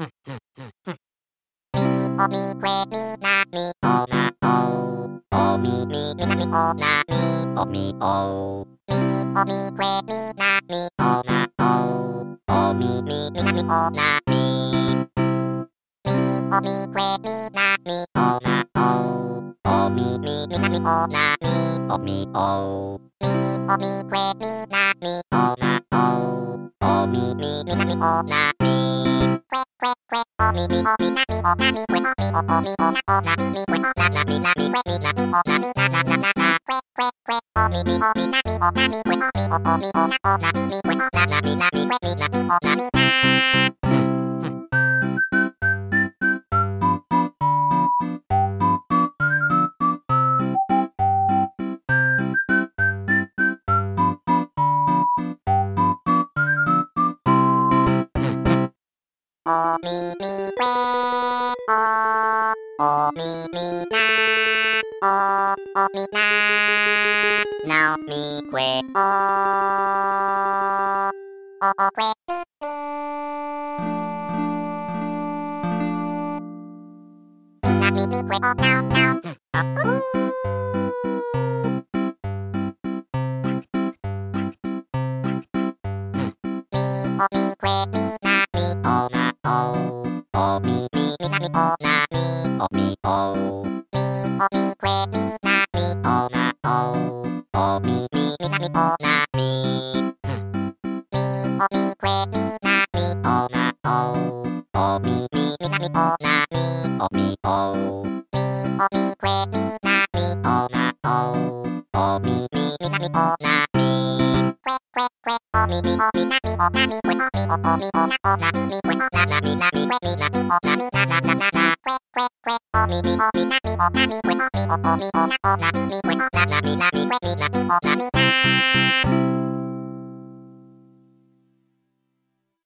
おみくえみなみおなおおみみみなみおなみおみおみおみくえみなみおなおおみみみなみおなみみおみくえみなみおなおおみみみなみおなみおみおみおみくえみなみおなおおみみみなみおなみおみみおみなみおなみくえおみおみおなおなみみくえおななみなみくえみなみおなみなななななおみみおみなみおなみくえおみおみおなおなみみくえおななみなみくえみなみおなみなおみみくえおみみなおみななおみくえおくえみみなみみくえおなおなおみくえみなみおなおみみみなみおなみおみおみおみくえみなみおなおみみみなみおなみみおみくえみなみおなおみみみなみおなみおみおみおみくえみなみおなおみみみなみおなみおみみおみなみおなみくえおみおみおなおなみみくえおななみなみくえみなみおなみなななななおみみおみなみおなみくえおみおみおなおなみみくえおななみなみくえみなみおなみな